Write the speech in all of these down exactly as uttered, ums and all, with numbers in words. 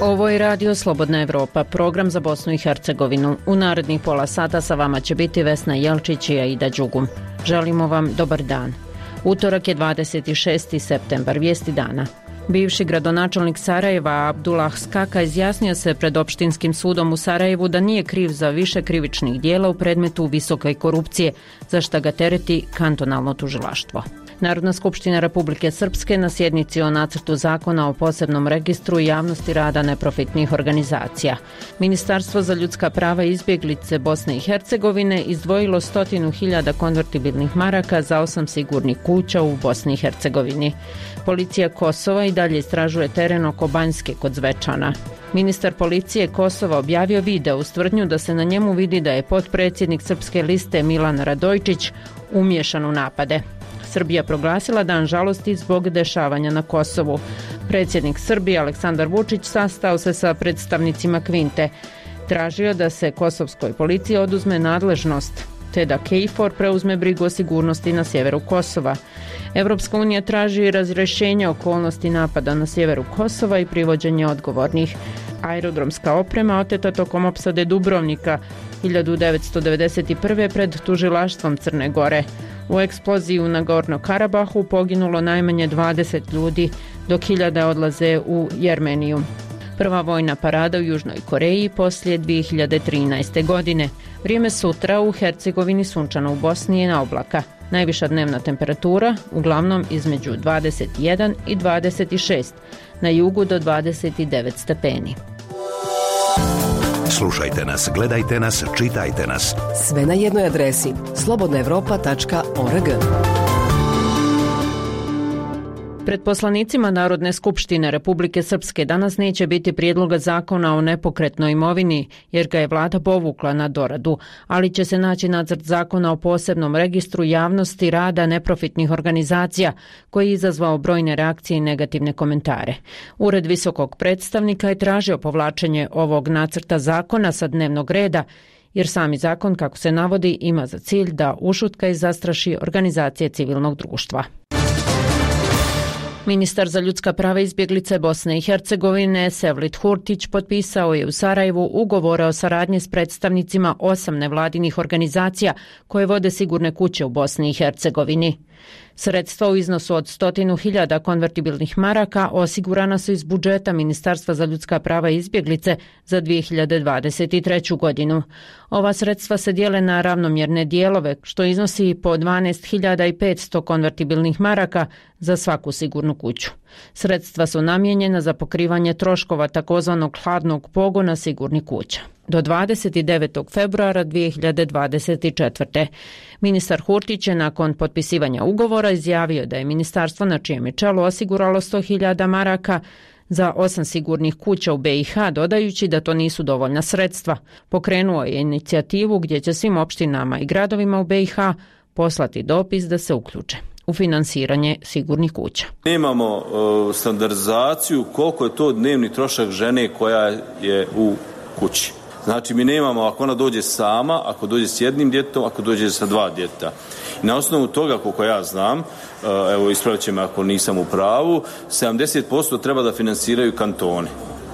Ovo je Radio Slobodna Evropa, program za Bosnu i Hercegovinu. U narednih pola sata sa vama će biti Vesna Jelčić i Aida Đugum. Želimo vam dobar dan. Utorak je dvadeset šesti septembar, vijesti dana. Bivši gradonačelnik Sarajeva Abdullah Skaka izjasnio se pred opštinskim sudom u Sarajevu da nije kriv za više krivičnih dijela u predmetu visoke korupcije, za šta ga tereti kantonalno tužilaštvo. Narodna skupština Republike Srpske na sjednici o nacrtu zakona o posebnom registru javnosti rada neprofitnih organizacija. Ministarstvo za ljudska prava i izbjeglice Bosne i Hercegovine izdvojilo stotinu hiljada konvertibilnih maraka za osam sigurnih kuća u Bosni i Hercegovini. Policija Kosova i dalje istražuje teren oko Banjske kod Zvečana. Ministar policije Kosova objavio video uz tvrdnju da se na njemu vidi da je potpredsjednik Srpske liste Milan Radojičić umiješan u napade. Srbija proglasila dan žalosti zbog dešavanja na Kosovu. Predsjednik Srbije Aleksandar Vučić sastao se sa predstavnicima Kvinte. Tražio da se kosovskoj policiji oduzme nadležnost, te da KFOR preuzme brigu o sigurnosti na sjeveru Kosova. Evropska unija traži razrješenje okolnosti napada na sjeveru Kosova i privođenje odgovornih. Aerodromska oprema oteta tokom opsade Dubrovnika hiljadu devetsto devedeset prve pred tužilaštvom Crne Gore. U eksploziji u Nagorno Karabahu poginulo najmanje dvadeset ljudi, dok hiljade odlaze u Jermeniju. Prva vojna parada u Južnoj Koreji poslije dvije hiljade trinaeste. godine. Vrijeme sutra u Hercegovini sunčano, u Bosni je na oblaka. Najviša dnevna temperatura uglavnom između dvadeset jedan i dvadeset šest, na jugu do dvadeset devet stepeni. Slušajte nas, gledajte nas, čitajte nas. Sve na jednoj adresi slobodna evropa tačka org. Pred poslanicima Narodne skupštine Republike Srpske danas neće biti prijedloga zakona o nepokretnoj imovini, jer ga je vlada povukla na doradu, ali će se naći nacrt zakona o posebnom registru javnosti rada neprofitnih organizacija, koji je izazvao brojne reakcije i negativne komentare. Ured visokog predstavnika je tražio povlačenje ovog nacrta zakona sa dnevnog reda, jer sami zakon, kako se navodi, ima za cilj da ušutka i zastraši organizacije civilnog društva. Ministar za ljudska prava i izbjeglice Bosne i Hercegovine Sevlit Hurtić potpisao je u Sarajevu ugovore o saradnji s predstavnicima osam nevladinih organizacija koje vode sigurne kuće u Bosni i Hercegovini. Sredstva u iznosu od stotinu hiljada konvertibilnih maraka osigurana su iz budžeta Ministarstva za ljudska prava i izbjeglice za dvije hiljade dvadeset treću. godinu. Ova sredstva se dijele na ravnomjerne dijelove, što iznosi po dvanaest hiljada petsto konvertibilnih maraka za svaku sigurnu kuću. Sredstva su namijenjena za pokrivanje troškova takozvanog hladnog pogona sigurnih kuća. Do dvadeset devetog februara dvije hiljade dvadeset četvrte. Ministar Hurtić je nakon potpisivanja ugovora izjavio da je ministarstvo na čijem je čelu osiguralo sto hiljada maraka za osam sigurnih kuća u B i H, dodajući da to nisu dovoljna sredstva. Pokrenuo je inicijativu gdje će svim opštinama i gradovima u B i H poslati dopis da se uključe u finansiranje sigurnih kuća. Imamo uh, standardizaciju koliko je to dnevni trošak žene koja je u kući. Znači mi nemamo, ako ona dođe sama, ako dođe s jednim djetetom, ako dođe sa dva djeteta. I na osnovu toga, koliko ja znam, evo ispravit će me ako nisam u pravu, sedamdeset posto treba da finansiraju kantoni.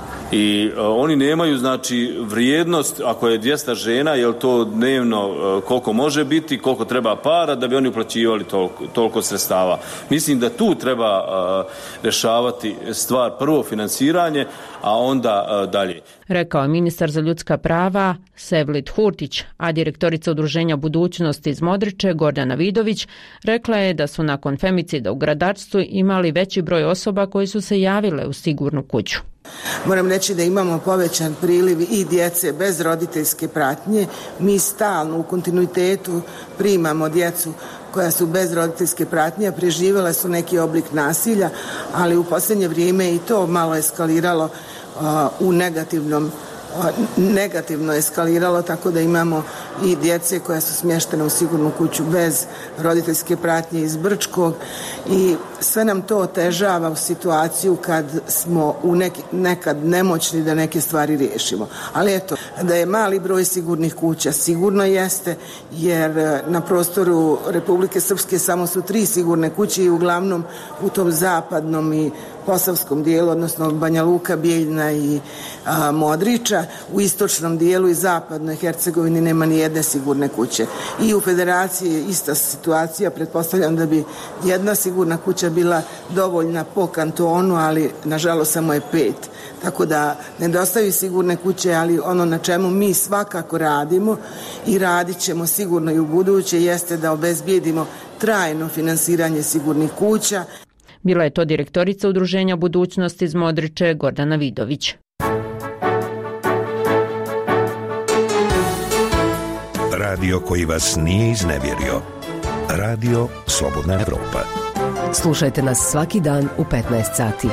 I uh, oni nemaju, znači, vrijednost, ako je dvjesto žena, je li to dnevno uh, koliko može biti, koliko treba para da bi oni uplaćivali toliko, toliko sredstava. Mislim da tu treba uh, rješavati stvar, prvo finansiranje, a onda uh, dalje. Rekao je ministar za ljudska prava Sevlit Hurtić, a direktorica Udruženja budućnosti iz Modriče Gordana Vidović rekla je da su nakon femicida u Gradačcu imali veći broj osoba koji su se javile u sigurnu kuću. Moram reći da imamo povećan priliv i djece bez roditeljske pratnje. Mi stalno u kontinuitetu primamo djecu koja su bez roditeljske pratnje, preživjela su neki oblik nasilja, ali u posljednje vrijeme i to malo eskaliralo uh, u negativnom negativno eskaliralo, tako da imamo i djece koja su smještene u sigurnu kuću bez roditeljske pratnje iz Brčkog i sve nam to otežava u situaciju kad smo u neki, nekad nemoćni da neke stvari riješimo. Ali eto, da je mali broj sigurnih kuća, sigurno jeste, jer na prostoru Republike Srpske samo su tri sigurne kuće i uglavnom u tom zapadnom i posavskom dijelu, odnosno Banja Luka, Bijeljina i a, Modriča. U istočnom dijelu i zapadnoj Hercegovini nema ni jedne sigurne kuće. I u Federaciji je ista situacija. Pretpostavljam da bi jedna sigurna kuća bila dovoljna po kantonu, ali nažalost samo je pet. Tako da nedostaju sigurne kuće, ali ono na čemu mi svakako radimo i radit ćemo sigurno i u buduće jeste da obezbijedimo trajno finansiranje sigurnih kuća. Bila je to direktorica Udruženja Budućnosti iz Modriče, Gordana Vidović. Radio koji vas nije iznevjerio. Radio Slobodna Evropa. Slušajte nas svaki dan u petnaest sati.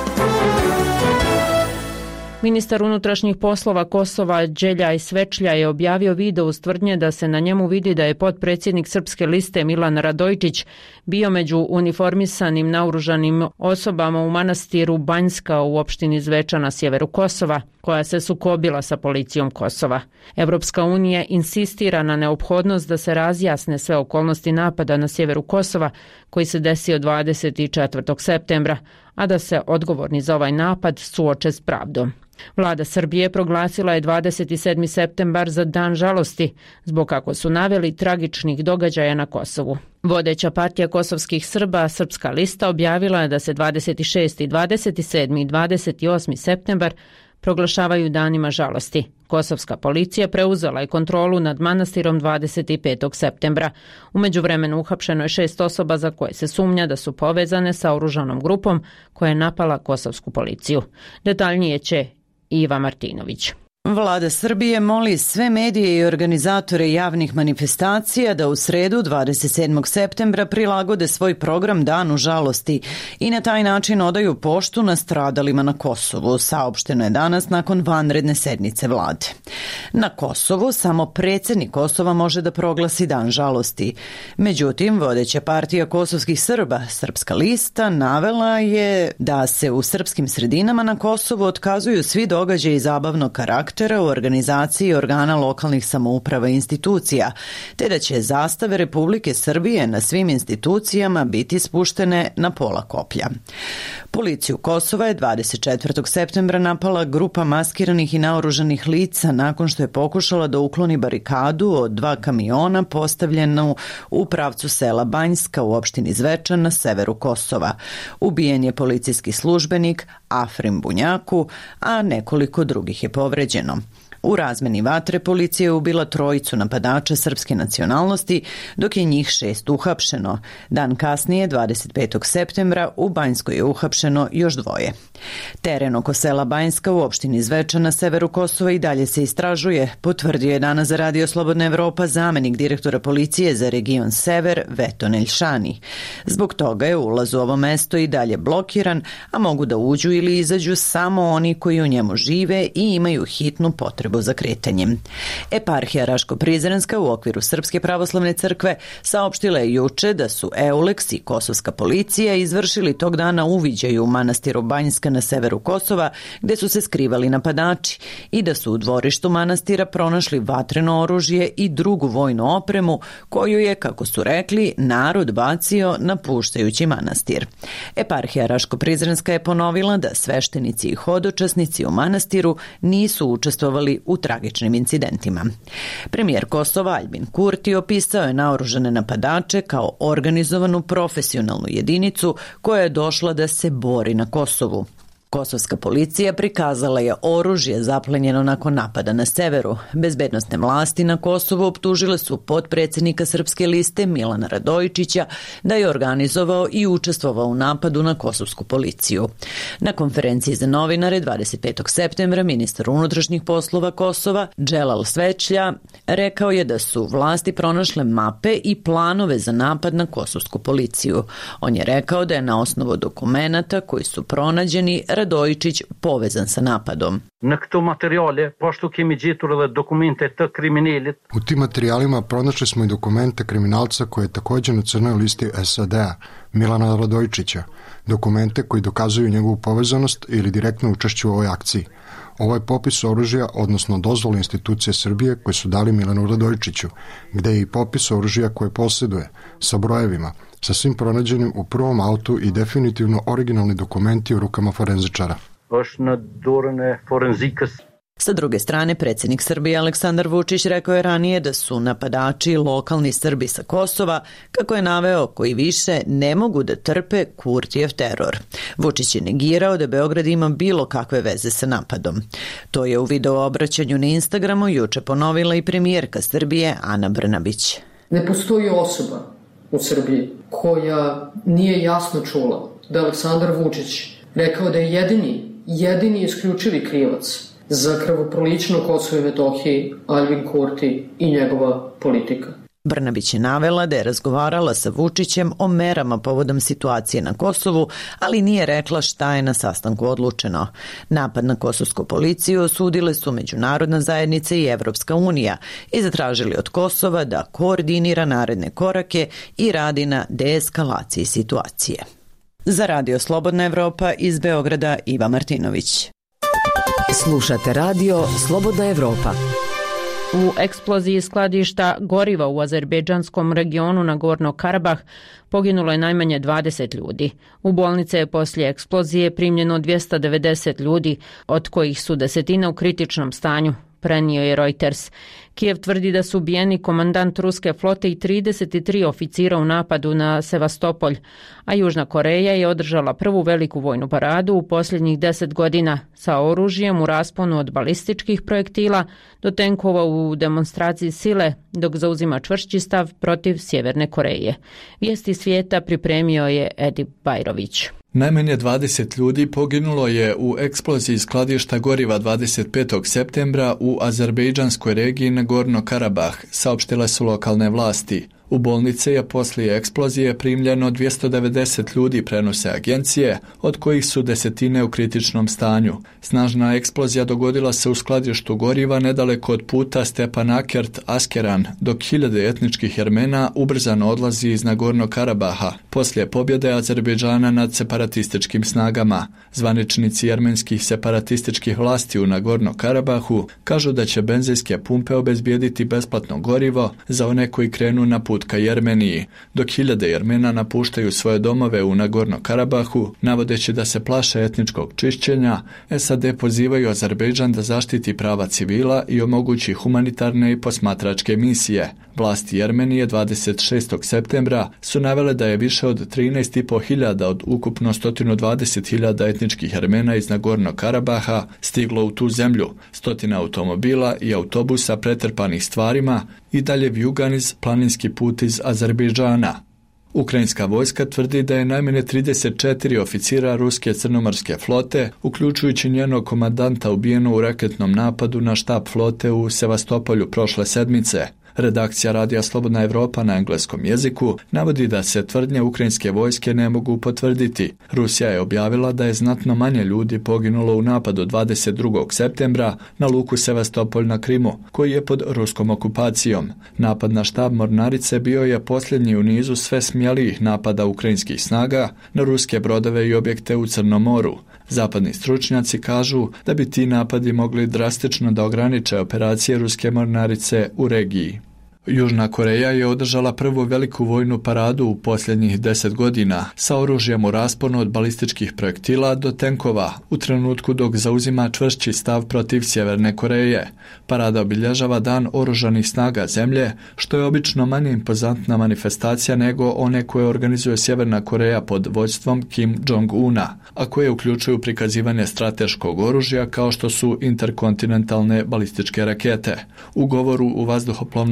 Ministar unutrašnjih poslova Kosova Đeljaj Svečlja je objavio video uz tvrdnje da se na njemu vidi da je potpredsjednik Srpske liste Milan Radojičić bio među uniformisanim naoružanim osobama u manastiru Banjska u opštini Zvečan na sjeveru Kosova, koja se sukobila sa policijom Kosova. Evropska unija insistira na neophodnost da se razjasne sve okolnosti napada na sjeveru Kosova koji se desio dvadeset četvrtog septembra, a da se odgovorni za ovaj napad suoče s pravdom. Vlada Srbije proglasila je dvadeset sedmi septembar za dan žalosti zbog, kako su naveli, tragičnih događaja na Kosovu. Vodeća partija kosovskih Srba, Srpska lista, objavila je da se dvadeset šesti, dvadeset sedmi i dvadeset osmi septembar proglašavaju danima žalosti. Kosovska policija preuzela je kontrolu nad manastirom dvadeset petog septembra. U međuvremenu uhapšeno je šest osoba za koje se sumnja da su povezane sa oružanom grupom koja je napala kosovsku policiju. Detaljnije će Iva Martinović. Vlada Srbije moli sve medije i organizatore javnih manifestacija da u sredu dvadeset sedmog septembra prilagode svoj program Danu žalosti i na taj način odaju poštu nastradalima na Kosovu, saopšteno je danas nakon vanredne sednice vlade. Na Kosovu samo predsjednik Kosova može da proglasi Dan žalosti. Međutim, vodeća partija kosovskih Srba, Srpska lista, navela je da se u srpskim sredinama na Kosovu otkazuju svi događaji zabavnog karaktera u organizaciji organa lokalnih samouprava i institucija, te da će zastave Republike Srbije na svim institucijama biti spuštene na pola koplja. Policiju Kosova je dvadeset četvrtog septembra napala grupa maskiranih i naoružanih lica nakon što je pokušala da ukloni barikadu od dva kamiona postavljenu u pravcu sela Banjska u opštini Zvečan na severu Kosova. Ubijen je policijski službenik Afrim Bunjaku, a nekoliko drugih je povređeno. U razmeni vatre policija je ubila trojicu napadača srpske nacionalnosti, dok je njih šest uhapšeno. Dan kasnije, dvadeset petog septembra, u Banjskoj je uhapšeno još dvoje. Teren oko sela Banjska u opštini Zvečan na severu Kosova i dalje se istražuje, potvrdio je danas za Radio Slobodna Evropa zamenik direktora policije za region Sever Veton Elšani. Zbog toga je ulaz u ovo mesto i dalje blokiran, a mogu da uđu ili izađu samo oni koji u njemu žive i imaju hitnu potrebu za kretanjem. Eparhija Raško-Prizrenska u okviru Srpske pravoslavne crkve saopštila je juče da su Euleks i kosovska policija izvršili tog dana uviđaj u manastiru Banjska na severu Kosova, gde su se skrivali napadači, i da su u dvorištu manastira pronašli vatreno oružje i drugu vojnu opremu koju je, kako su rekli, narod bacio napuštajući manastir. Eparhija Raško-Prizrenska je ponovila da sveštenici i hodočasnici u manastiru nisu učestvovali u tragičnim incidentima. Premijer Kosova Aljbin Kurti opisao je naoružane napadače kao organizovanu profesionalnu jedinicu koja je došla da se bori na Kosovu. Kosovska policija prikazala je oružje zaplenjeno nakon napada na severu. Bezbednosne vlasti na Kosovu optužile su potpredsjednika Srpske liste Milana Radojičića da je organizovao i učestvovao u napadu na kosovsku policiju. Na konferenciji za novinare dvadeset petog septembra ministar unutrašnjih poslova Kosova Đelal Svečlja rekao je da su vlasti pronašle mape i planove za napad na kosovsku policiju. On je rekao da je na osnovu dokumenata koji su pronađeni Radojičić povezan sa napadom. Në këto materijale, pošto kemi gjetur edhe dokumente të kriminalit. U tim materijalima pronašli smo i dokumente kriminalca koji je također na crnoj listi S A D-a, Milana Radojičića, dokumente koji dokazuju njegovu povezanost ili direktno učešće u ovoj akciji. Ovo je popis oružja, odnosno dozvole institucije Srbije koje su dali Milanu Radojičiću, gde je i popis oružja koje posjeduje, sa brojevima, sa svim pronađenim u prvom autu i definitivno originalni dokumenti u rukama forenzičara. Sa druge strane, predsjednik Srbije Aleksandar Vučić rekao je ranije da su napadači lokalni Srbi sa Kosova, kako je naveo, koji više ne mogu da trpe Kurtijev teror. Vučić je negirao da Beograd ima bilo kakve veze sa napadom. To je u video obraćanju na Instagramu juče ponovila i premijerka Srbije Ana Brnabić. Ne postoji osoba u Srbiji koja nije jasno čula da Aleksandar Vučić rekao da je jedini, jedini isključivi krivac za krvoproliće na Kosovu i Metohiji Aljbin Kurti i njegova politika. Brnabić je navela da je razgovarala sa Vučićem o merama povodom situacije na Kosovu, ali nije rekla šta je na sastanku odlučeno. Napad na kosovsku policiju osudile su međunarodna zajednica i Evropska unija i zatražili od Kosova da koordinira naredne korake i radi na deeskalaciji situacije. Za Radio Slobodna Evropa iz Beograda Iva Martinović. Slušate Radio Slobodna Evropa. U eksploziji skladišta goriva u azerbejdžanskom regionu Nagorno Karabah poginulo je najmanje dvadeset ljudi. U bolnice je poslije eksplozije primljeno dvjesto devedeset ljudi, od kojih su desetina u kritičnom stanju, prenio je Reuters. Kijev tvrdi da su ubijeni komandant ruske flote i trideset tri oficira u napadu na Sevastopolj, a Južna Koreja je održala prvu veliku vojnu paradu u posljednjih deset godina sa oružjem u rasponu od balističkih projektila do tenkova u demonstraciji sile, dok zauzima čvršći stav protiv Sjeverne Koreje. Vijesti svijeta pripremio je Edi Bajrović. Najmanje dvadeset ljudi poginulo je u eksploziji skladišta goriva dvadeset petog septembra u azerbejdžanskoj regiji Nagorno Karabah, saopštile su lokalne vlasti. U bolnice je poslije eksplozije primljeno dvjesto devedeset ljudi, prenose agencije, od kojih su desetine u kritičnom stanju. Snažna eksplozija dogodila se u skladištu goriva nedaleko od puta Stepanakert-Askeran, dok hiljade etničkih Jermena ubrzano odlazi iz Nagorno Karabaha poslije pobjede Azerbejdžana nad separatističkim snagama. Zvaničnici jermenskih separatističkih vlasti u Nagorno Karabahu kažu da će benzinske pumpe obezbijediti besplatno gorivo za one koji krenu na put ka Jermeniji, dok hiljade Jermena napuštaju svoje domove u Nagorno Karabahu, navodeći da se plaše etničkog čišćenja. S A D pozivaju Azerbejdžan da zaštiti prava civila i omogući humanitarne i posmatračke misije. Vlasti Jermenije dvadeset šestog septembra su navele da je više od trinaest i po hiljada od ukupno sto dvadeset hiljada etničkih Jermena iz Nagorno Karabaha stiglo u tu zemlju, stotina automobila i autobusa pretrpanih stvarima i dalje vijugan iz planinski put iz Azerbejdžana. Ukrajinska vojska tvrdi da je najmanje trideset četiri oficira ruske crnomorske flote, uključujući njenog komandanta, ubijeno u raketnom napadu na štab flote u Sevastopolju prošle sedmice. Redakcija Radija Slobodna Evropa na engleskom jeziku navodi da se tvrdnje ukrajinske vojske ne mogu potvrditi. Rusija je objavila da je znatno manje ljudi poginulo u napadu dvadeset drugog septembra na luku Sevastopolj na Krimu, koji je pod ruskom okupacijom. Napad na štab mornarice bio je posljednji u nizu sve smjelijih napada ukrajinskih snaga na ruske brodove i objekte u Crnom moru. Zapadni stručnjaci kažu da bi ti napadi mogli drastično da ograniče operacije ruske mornarice u regiji. Južna Koreja je održala prvu veliku vojnu paradu u posljednjih deset godina sa oružjem u rasponu od balističkih projektila do tenkova u trenutku dok zauzima čvršći stav protiv Sjeverne Koreje. Parada obilježava dan oružanih snaga zemlje, što je obično manje impozantna manifestacija nego one koje organizuje Sjeverna Koreja pod vođstvom Kim Jong-una, a koje uključuju prikazivanje strateškog oružja kao što su interkontinentalne balističke rakete. U govoru u vazduhoplovnoj bazi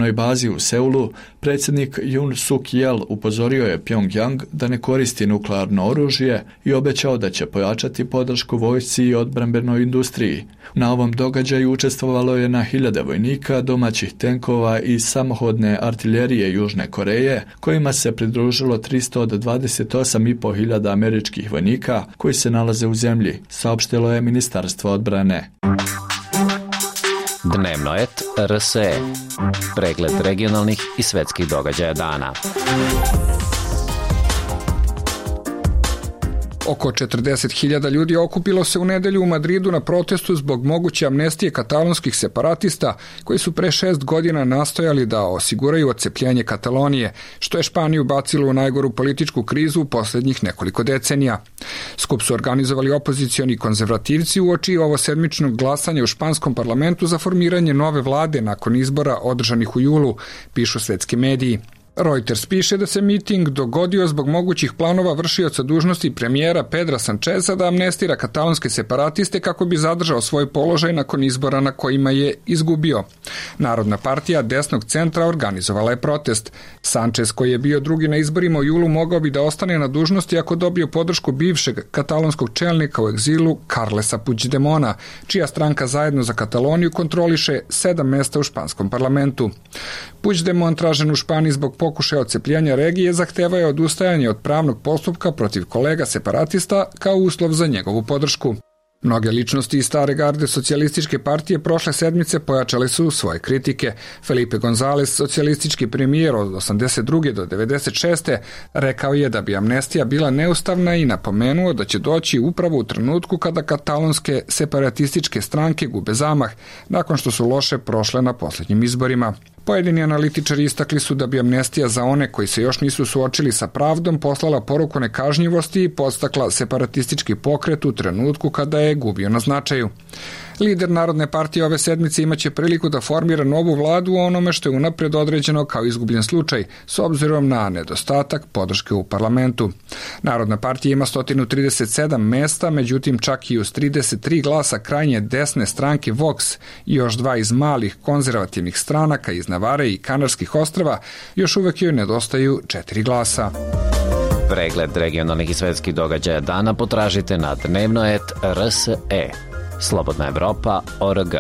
bazi u Seulu, predsjednik Yoon Suk Yeol upozorio je Pyongyang da ne koristi nuklearno oružje i obećao da će pojačati podršku vojsci i odbrambenoj industriji. Na ovom događaju učestvovalo je na hiljade vojnika, domaćih tenkova i samohodne artiljerije Južne Koreje, kojima se pridružilo tristo dvadeset osam i po hiljada američkih vojnika koji se nalaze u zemlji, saopštilo je Ministarstvo odbrane. Dnevnoet R S E. Pregled regionalnih i svetskih događaja dana. Oko četrdeset hiljada ljudi okupilo se u nedelju u Madridu na protestu zbog moguće amnestije katalonskih separatista koji su pre šest godina nastojali da osiguraju odcepljenje Katalonije, što je Španiju bacilo u najgoru političku krizu u posljednjih nekoliko decenija. Skup su organizovali opozicioni konzervativci uoči ovo sedmičnog glasanja u španskom parlamentu za formiranje nove vlade nakon izbora održanih u julu, pišu svetski mediji. Reuters piše da se miting dogodio zbog mogućih planova vršioca dužnosti premijera Pedra Sancheza da amnestira katalonske separatiste kako bi zadržao svoj položaj nakon izbora na kojima je izgubio. Narodna partija desnog centra organizovala je protest. Sanchez, koji je bio drugi na izborima u julu, mogao bi da ostane na dužnosti ako dobio podršku bivšeg katalonskog čelnika u egzilu Carlesa Puigdemona, čija stranka Zajedno za Kataloniju kontroliše sedam mesta u španskom parlamentu. Puigdemont, tražen u Španiji zbog pokušaja odcepljenja regije, zahtevao je odustajanje od pravnog postupka protiv kolega separatista kao uslov za njegovu podršku. Mnoge ličnosti iz stare garde socijalističke partije prošle sedmice pojačale su svoje kritike. Felipe González, socijalistički premijer od osamdeset druge do devedeset šeste, rekao je da bi amnestija bila neustavna i napomenuo da će doći upravo u trenutku kada katalonske separatističke stranke gube zamah, nakon što su loše prošle na posljednjim izborima. Pojedini analitičari istakli su da bi amnestija za one koji se još nisu suočili sa pravdom poslala poruku nekažnjivosti i podstakla separatistički pokret u trenutku kada je gubio na značaju. Lider Narodne partije ove sedmice imaće priliku da formira novu vladu u onome što je unapred određeno kao izgubljen slučaj, s obzirom na nedostatak podrške u parlamentu. Narodna partija ima sto trideset sedam mesta, međutim čak i uz trideset tri glasa krajnje desne stranke Vox i još dva iz malih konzervativnih stranaka iz Navare i Kanarskih ostrava, još uvek joj nedostaju četiri glasa. Pregled regionalnih i svetskih događaja dana potražite na dnevnoet R S E. Slobodna Evropa точка org.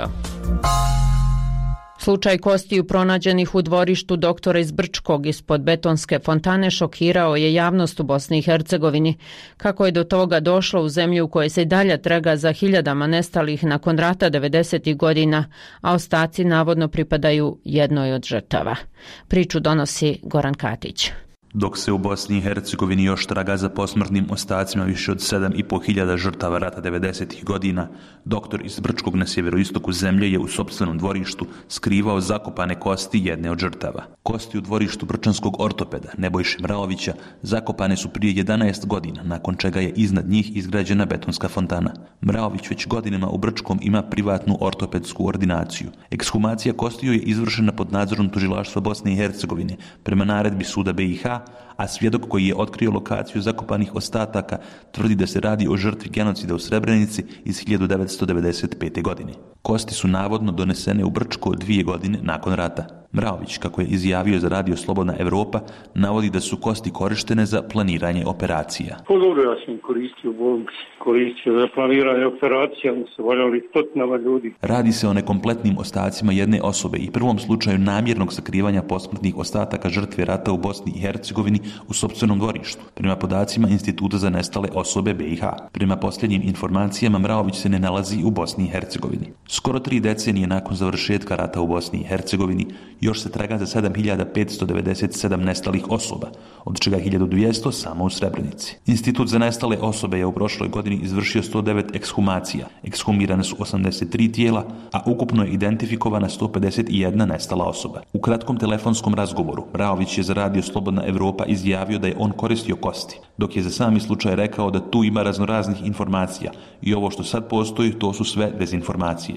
Slučaj kostiju pronađenih u dvorištu doktora iz Brčkog ispod betonske fontane šokirao je javnost u Bosni i Hercegovini. Kako je do toga došlo u zemlju u kojoj se i dalje traga za hiljadama nestalih nakon rata devedesetih godina, a ostaci navodno pripadaju jednoj od žrtava. Priču donosi Goran Katić. Dok se u Bosni i Hercegovini još traga za posmrtnim ostacima više od sedam i pol hiljada žrtava rata devedesetih godina, doktor iz Brčkog na sjeveroistoku zemlje je u sopstvenom dvorištu skrivao zakopane kosti jedne od žrtava. Kosti u dvorištu brčanskog ortopeda Nebojše Mraovića zakopane su prije jedanaest godina, nakon čega je iznad njih izgrađena betonska fontana. Mraović već godinama u Brčkom ima privatnu ortopedsku ordinaciju. Ekshumacija kostiju je izvršena pod nadzorom tužilaštva Bosne i Hercegovine prema naredbi suda B i H, a svjedok koji je otkrio lokaciju zakopanih ostataka tvrdi da se radi o žrtvi genocida u Srebrenici iz hiljadu devetsto devedeset pete. godine. Kosti su navodno donesene u Brčko dvije godine nakon rata. Mraović, kako je izjavio za radio Slobodna Evropa, navodi da su kosti korištene za planiranje operacija. Po dobro, ja sam koristio u bolnici, koristio za planiranje operacija, mu se valjali stotinama ljudi. Radi se o nekompletnim ostacima jedne osobe i prvom slučaju namjernog sakrivanja posmrtnih ostataka žrtve rata u Bosni i Hercegovini u sopstvenom dvorištu, prema podacima Instituta za nestale osobe B i H. Prema posljednjim informacijama, Mraović se ne nalazi u Bosni i Hercegovini. Skoro tri decenije nakon završetka rata u Bosni i Hercegovini, još se traga za sedam hiljada petsto devedeset sedam nestalih osoba, od čega hiljadu dvjesto samo u Srebrenici. Institut za nestale osobe je u prošloj godini izvršio sto devet ekshumacija. Ekshumirane su osamdeset tri tijela, a ukupno je identifikovana sto pedeset jedna nestala osoba. U kratkom telefonskom razgovoru Mraović je za radio Slobodna Evropa izjavio da je on koristio kosti, dok je za sami slučaj rekao da tu ima raznoraznih informacija i ovo što sad postoji, to su sve dezinformacije.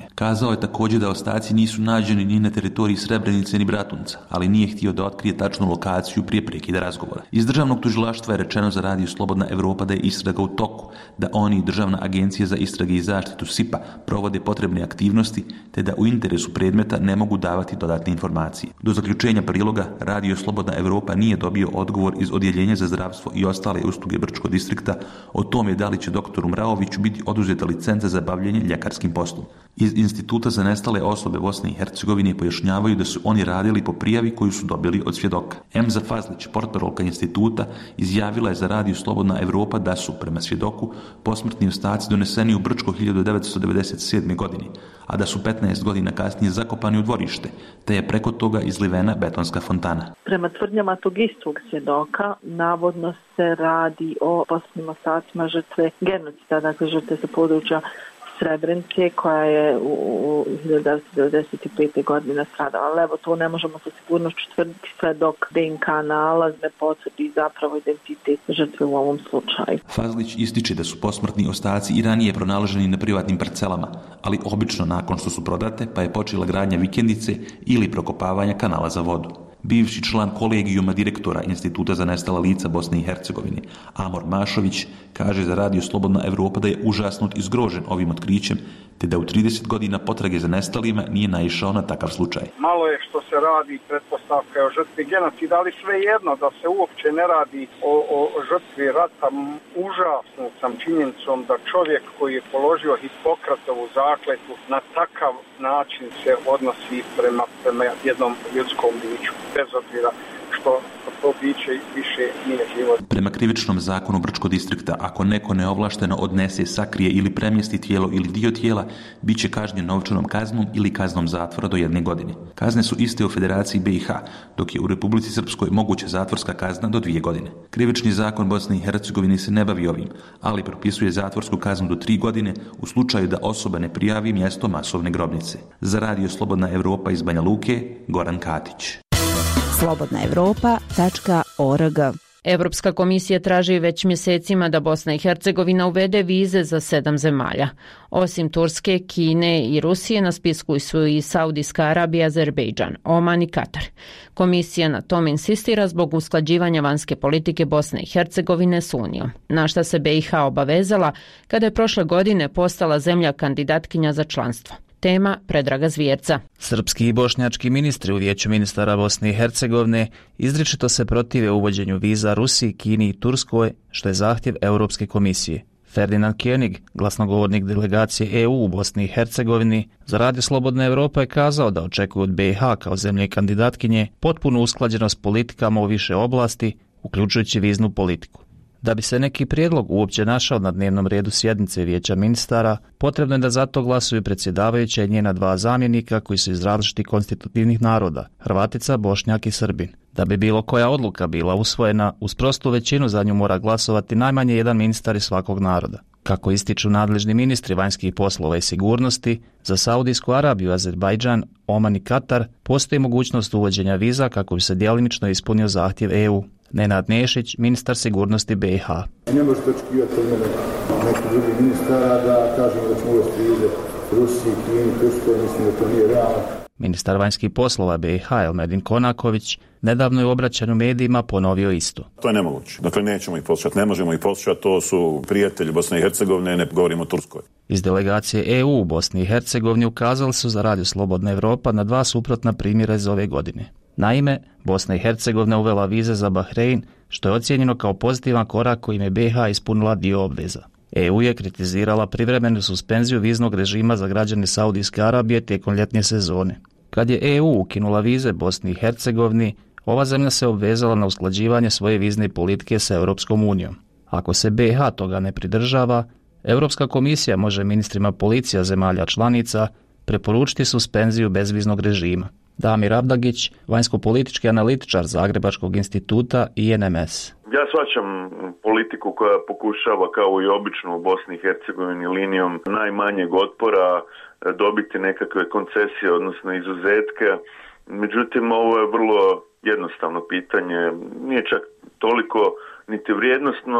Kazao je također da ostaci nisu nađeni ni na teritoriji Srebrenice ni Bratunca, ali nije htio da otkrije tačnu lokaciju prije prekida razgovora. Iz državnog tužilaštva je rečeno za radio Slobodna Evropa da je istraga u toku, da oni i Državna agencija za istrage i zaštitu S I P-a provode potrebne aktivnosti, te da u interesu predmeta ne mogu davati dodatne informacije. Do zaključenja priloga, radio Slobodna Evropa nije dobio odgovor iz Odjeljenja za zdravstvo i ostale usluge Brčkog distrikta o tome da li će doktoru Mraoviću biti oduzeta licenca za bavljenje ljekarskim poslom. Iz Instituta za nestale osobe Bosne i Hercegovine pojašnjavaju da su oni radili po prijavi koju su dobili od svjedoka. Emza Fazlić, portparolka instituta, izjavila je za radio Slobodna Evropa da su, prema svjedoku, posmrtni ostaci doneseni u Brčko hiljadu devetsto devedeset sedme. godine, a da su petnaest godina kasnije zakopani u dvorište, te je preko toga izlivena betonska fontana. Prema tvrdnjama tog istog svjedoka, navodno se radi o posmrtnim ostacima žrtve genocida, dakle žrtve sa područja Srebrenice koja je u hiljadu devetsto devedeset pete. godine stradala. Ali evo, to ne možemo sa sigurnošću tvrditi sve dok D N K nalaz ne potvrdi zapravo identitet žrtve u ovom slučaju. Fazlić ističe da su posmrtni ostaci i ranije pronalaženi na privatnim parcelama, ali obično nakon što su prodate, pa je počela gradnja vikendice ili prokopavanja kanala za vodu. Bivši član kolegijuma direktora Instituta za nestala lica Bosne i Hercegovine, Amor Mašović, kaže za radio Slobodna Evropa da je užasnut i zgrožen ovim otkrićem, te da u trideset godina potrage za nestalima nije naišao na takav slučaj. Malo je što se radi pretpostavka o žrtvi genocida, ali svejedno da se uopće ne radi o, o žrtvi rata. Užasnut sam činjenicom da čovjek koji je položio Hipokratovu zakletvu na takav način se odnosi prema, prema jednom ljudskom biću, bez obzira što to biće više nije život. Prema krivičnom zakonu Brčkog distrikta, ako neko neovlašteno odnese, sakrije ili premjesti tijelo ili dio tijela, bit će kažnjen novčanom kaznom ili kaznom zatvora do jedne godine. Kazne su iste u Federaciji B i H, dok je u Republici Srpskoj moguća zatvorska kazna do dvije godine. Krivični zakon Bosne i Hercegovine se ne bavi ovim, ali propisuje zatvorsku kaznu do tri godine u slučaju da osoba ne prijavi mjesto masovne grobnice. Za radio Slobodna Evropa iz Banja Luke, Goran Katić. slobodna evropa tačka org. Evropska komisija traži već mjesecima da Bosna i Hercegovina uvede vize za sedam zemalja. Osim Turske, Kine i Rusije na spisku su i Saudijska Arabija, Azerbejdžan, Oman i Katar. Komisija na tom insistira zbog usklađivanja vanjske politike Bosne i Hercegovine s Unijom, na šta se B i H obavezala kada je prošle godine postala zemlja kandidatkinja za članstvo. Tema Predraga Zvjerca. Srpski i bošnjački ministri u Vijeću ministara Bosne i Hercegovine izričito se protive uvođenju viza Rusiji, Kini i Turskoj, što je zahtjev Europske komisije. Ferdinand König, glasnogovornik delegacije E U u Bosni i Hercegovini, za radio Slobodna Evropa je kazao da očekuju od B i H kao zemlje kandidatkinje potpunu usklađenost politikama u više oblasti, uključujući viznu politiku. Da bi se neki prijedlog uopće našao na dnevnom redu sjednice Vijeća ministara, potrebno je da za to glasuju predsjedavajuća i njena dva zamjenika koji su iz različitih konstitutivnih naroda, Hrvatica, Bošnjak i Srbin. Da bi bilo koja odluka bila usvojena, uz prostu većinu za nju mora glasovati najmanje jedan ministar iz svakog naroda. Kako ističu nadležni ministri vanjskih poslova i sigurnosti, za Saudijsku Arabiju, Azerbajdžan, Oman i Katar postoji mogućnost uvođenja viza kako bi se djelimično ispunio zahtjev E U. Nenad Nešić, ministar sigurnosti B i H. Ne možete očekivati od mene neki drugi ministara da kažemo da ćemo uvesti vize Rusiji, Kini, Turskoj, mislim da to nije realno. Ministar vanjskih poslova B i H, Elmedin Konaković, nedavno je u obraćanju medijima ponovio isto. To je nemoguće. Dakle, nećemo ih poslušati, ne možemo ih poslušati, to su prijatelji Bosne i Hercegovine, ne govorimo o Turskoj. Iz delegacije E U u Bosni i Hercegovini ukazali su za radio Slobodna Evropa na dva suprotna primjera iz ove godine. Naime, Bosna i Hercegovina uvela vize za Bahrein, što je ocijenjeno kao pozitivan korak kojim je B i H ispunila dio obveza. E U je kritizirala privremenu suspenziju viznog režima za građane Saudijske Arabije tijekom ljetne sezone. Kad je E U ukinula vize Bosni i Hercegovini, ova zemlja se obvezala na usklađivanje svoje vizne politike sa Europskom unijom. Ako se B i H toga ne pridržava, Europska komisija može ministrima policija zemalja članica preporučiti suspenziju bezviznog režima. Damir Abdagić, vanjsko-politički analitičar Zagrebačkog instituta I N M S. Ja shvaćam politiku koja pokušava kao i obično u Bosni i Hercegovini linijom najmanjeg otpora dobiti nekakve koncesije, odnosno izuzetke. Međutim, ovo je vrlo jednostavno pitanje. Nije čak toliko niti vrijednosno,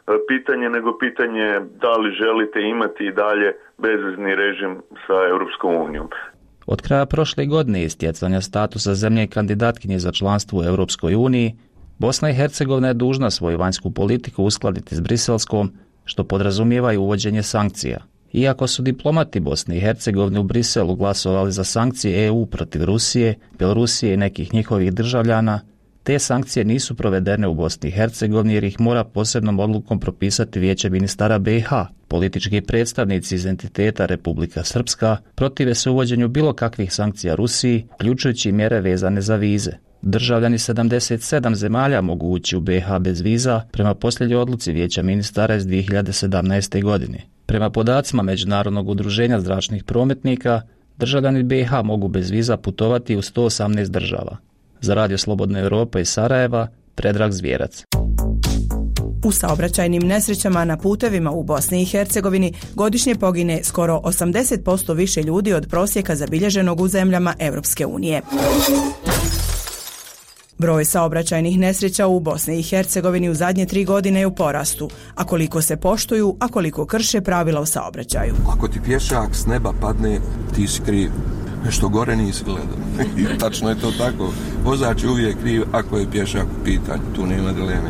pitanje, nego pitanje da li želite imati i dalje bezvizni režim sa Europskom unijom. Od kraja prošle godine i stjecanja statusa zemlje kandidatkinje za članstvo u Europskoj uniji, Bosna i Hercegovina je dužna svoju vanjsku politiku uskladiti s briselskom, što podrazumijeva i uvođenje sankcija. Iako su diplomati Bosne i Hercegovine u Briselu glasovali za sankcije E U protiv Rusije, Bjelorusije i nekih njihovih državljana, te sankcije nisu provedene u Bosni i Hercegovini jer ih mora posebnom odlukom propisati Vijeće ministara B i H. Politički predstavnici iz entiteta Republika Srpska protive se uvođenju bilo kakvih sankcija Rusiji, uključujući i mjere vezane za vize. Državljani sedamdeset sedam zemalja mogu ući u B i H bez viza prema posljednjoj odluci Vijeća ministara iz dvije hiljade sedamnaeste. godine. Prema podacima Međunarodnog udruženja zračnih prometnika, državljani B i H mogu bez viza putovati u sto osamnaest država. Za Radio Slobodna Europa iz Sarajeva, Predrag Zvjerac. U saobraćajnim nesrećama na putevima u Bosni i Hercegovini godišnje pogine skoro osamdeset posto više ljudi od prosjeka zabilježenog u zemljama Europske unije. Broj saobraćajnih nesreća u Bosni i Hercegovini u zadnje tri godine je u porastu, a koliko se poštuju, a koliko krše pravila u saobraćaju. Ako ti pješak s neba padne, ti si kriv. Nešto gore nisi gledao. I tačno je to tako. Vozač je uvijek kriv ako je pješak u pitanju. Tu nema dileme.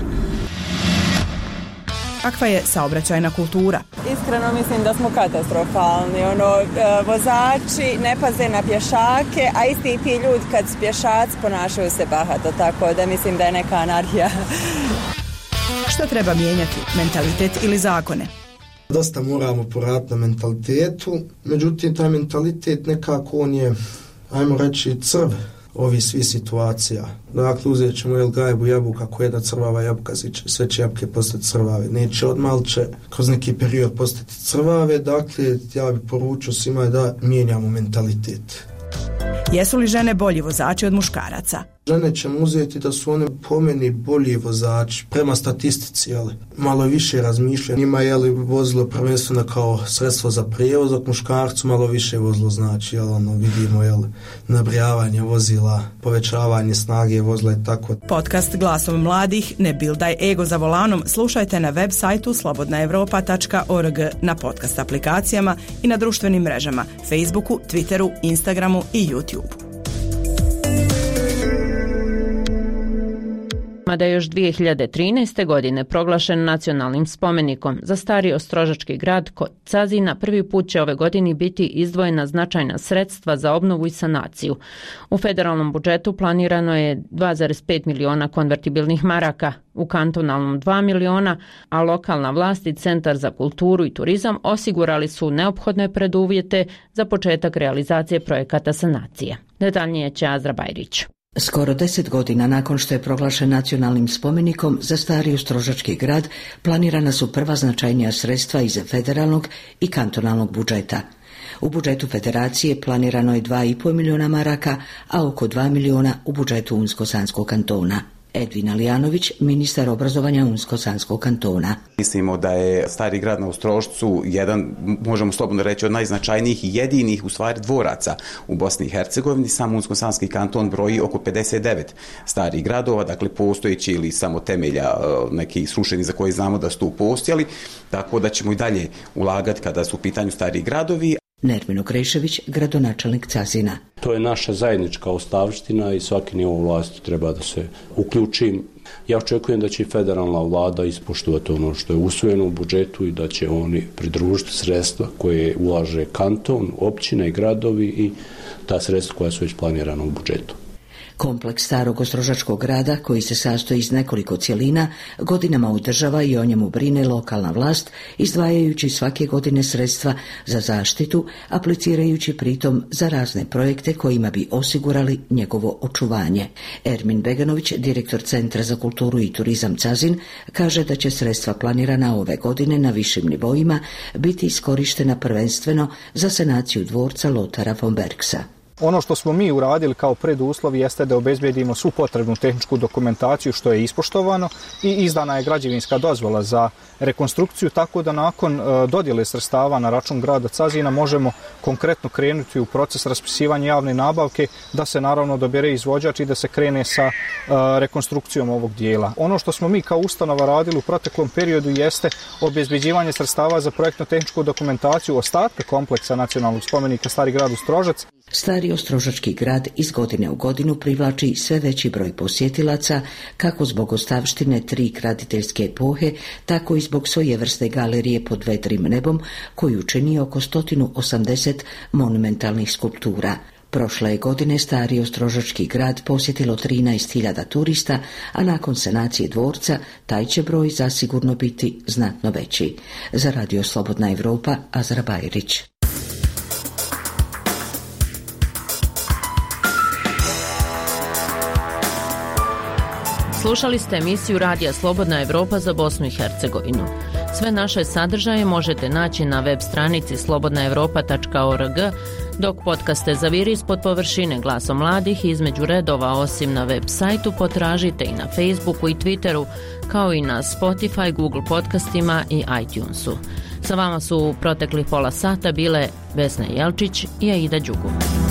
Kakva je saobraćajna kultura? Iskreno mislim da smo katastrofalni. Ono, vozači ne paze na pješake, a isti ti ljudi kad su pješaci ponašaju se bahato, tako da mislim da je neka anarhija. Što treba mijenjati? Mentalitet ili zakone? Dosta moramo poraditi na mentalitetu, međutim taj mentalitet nekako on je, ajmo reći, crv ovi svi situacija. Dakle, uzet ćemo jel gajbu jabuka, ako jedna crvava jabuka, sve će jabuke postati crvave. Neće odmah, ali će kroz neki period postati crvave. Dakle, ja bih poručio svima da mijenjamo mentalitet. Jesu li žene bolji vozači od muškaraca? Žene ćemo uzeti da su one po meni bolji vozači prema statistici, jeli. Malo više razmišljaju. Njima je li vozilo prvenstveno kao sredstvo za prijevoz, dok muškarcu malo više vozilo znači, jel, ono, vidimo jel, nabrijavanje vozila, povećavanje snage vozila i tako. Podcast Glasom mladih, ne bildaj ego za volanom, slušajte na web sajtu slobodna europa tačka org, na podcast aplikacijama i na društvenim mrežama Facebooku, Twitteru, Instagramu i YouTubeu. Da je još dvije hiljade trinaeste. godine proglašen nacionalnim spomenikom za stari ostrožački grad kod Cazina, prvi put će ove godine biti izdvojena značajna sredstva za obnovu i sanaciju. U federalnom budžetu planirano je dva zarez pet miliona konvertibilnih maraka, u kantonalnom dva miliona, a lokalna vlast i Centar za kulturu i turizam osigurali su neophodne preduvjete za početak realizacije projekata sanacije. Detaljnije će Azra Bajrić. Skoro deset godina nakon što je proglašen nacionalnim spomenikom za stari ostrožački grad, planirana su prva značajnija sredstva iz federalnog i kantonalnog budžeta. U budžetu federacije planirano je dva i pol miliona maraka, a oko dva miliona u budžetu Unsko-Sanskog kantona. Edvin Alijanović, ministar obrazovanja Unsko-Sanskog kantona. Mislimo da je stari grad na Ostrožcu jedan, možemo slobodno reći, od najznačajnijih i jedinih u stvari dvoraca u Bosni i Hercegovini. Sam Unsko-Sanski kanton broji oko pedeset devet starih gradova, dakle postojeći ili samo temelja neki srušeni za koji znamo da su tu postojali, tako da ćemo i dalje ulagati kada su u pitanju stari gradovi. Nermin Okrešević, gradonačelnik Cazina. To je naša zajednička ostavština i svaki nivo vlasti treba da se uključi. Ja očekujem da će federalna vlada ispoštovati ono što je usvojeno u budžetu i da će oni pridružiti sredstva koje ulaže kanton, općine i gradovi i ta sredstva koja su već planirana u budžetu. Kompleks starog ostrožačkog grada, koji se sastoji iz nekoliko cjelina, godinama održava i o njemu brine lokalna vlast, izdvajajući svake godine sredstva za zaštitu, aplicirajući pritom za razne projekte kojima bi osigurali njegovo očuvanje. Ermin Beganović, direktor Centra za kulturu i turizam Cazin, kaže da će sredstva planirana ove godine na višim nivoima biti iskorištena prvenstveno za sanaciju dvorca Lotara von Bergsa. Ono što smo mi uradili kao preduslov jeste da obezbedimo svu potrebnu tehničku dokumentaciju što je ispoštovano i izdana je građevinska dozvola za rekonstrukciju, tako da nakon dodjele sredstava na račun grada Cazina možemo konkretno krenuti u proces raspisivanja javne nabavke, da se naravno dobere izvođač i da se krene sa rekonstrukcijom ovog dijela. Ono što smo mi kao ustanova radili u proteklom periodu jeste obezbeđivanje sredstava za projektno-tehničku dokumentaciju ostatka kompleksa nacionalnog spomenika Stari grad Ostrožac. Stari Ostrožački grad iz godine u godinu privlači sve veći broj posjetilaca, kako zbog ostavštine tri graditeljske epohe, tako i zbog svojevrsne galerije pod vedrim nebom, koju čini oko sto osamdeset monumentalnih skulptura. Prošle godine Stari Ostrožački grad posjetilo trinaest hiljada turista, a nakon sanacije dvorca taj će broj zasigurno biti znatno veći. Za Radio Slobodna Evropa, Azra Bajrić. Slušali ste emisiju Radija Slobodna Evropa za Bosnu i Hercegovinu. Sve naše sadržaje možete naći na web stranici slobodna evropa tačka org, dok podcaste Zaviri ispod površine Glasom mladih između redova osim na web sajtu potražite i na Facebooku i Twitteru, kao i na Spotify, Google podcastima i iTunesu. Sa vama su u proteklih pola sata bile Vesna Jelčić i Aida Đugum.